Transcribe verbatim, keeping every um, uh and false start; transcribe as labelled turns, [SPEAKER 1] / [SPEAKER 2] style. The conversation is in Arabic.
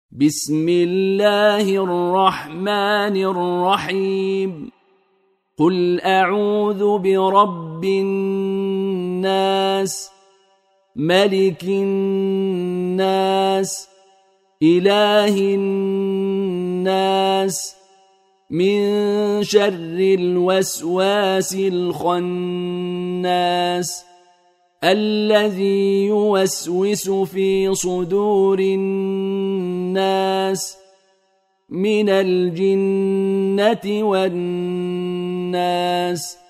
[SPEAKER 1] بسم الله الرحمن الرحيم قل أعوذ برب الناس ملك الناس إله الناس من شر الوسواس الخناس الذي يوسوس في صدور الناس من الجنة والناس